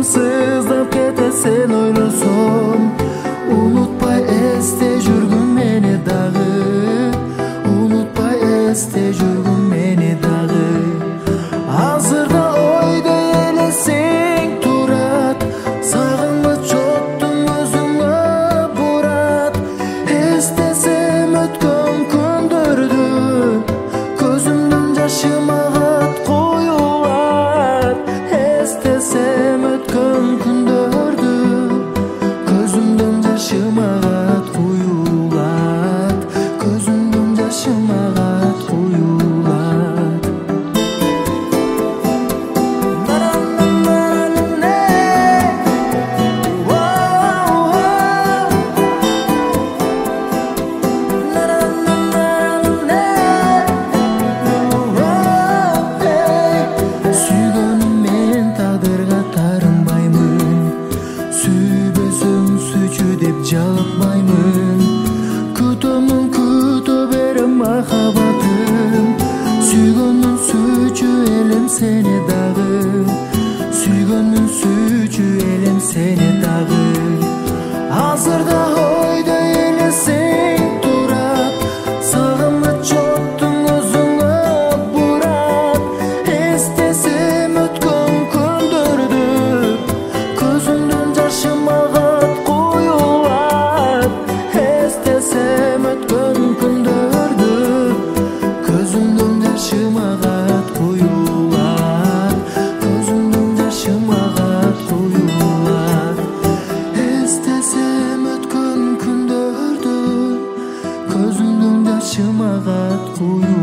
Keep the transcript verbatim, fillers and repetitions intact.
сыздап кетесен ойлосом, унутпай эсте жүргүн мени дагы, унутпай эсте жүргүн мени дагы. Азырда ойдо элесең турат, сагыныч оттун өзүңө бурат. Эстесем өткөн күндөрдү, көзүмдүн жашы мага коюлат. Эстесем өткөн күндөрдү, көзүмдүн жашы мага коюлат. Көзүмдүн жашы мага коюлат. Сүйгөнүм мен тагдырга тарынбаймын, сүйбөсөң сүйчү деп жалыкпаймын. Күтөмүн күтө берем махаббатым, сүйгөнүм сүйчү элем сени дагы, сүйгөнүм сүйчү элем сени дагы. Азырда ойдо элесең турат, сагыныч оттун өзүңө бурат. Эстесем өткөн күндөрдү, көзүмдүн жашы мага коюлат. Эстесем өткөн күндөрдү, көзүмдүн жашы мага коюлат. Көзүмдүн жашы мага коюлат. Эстесем өткөн күндөрдү, көзүмдүн жашы мага коюлат.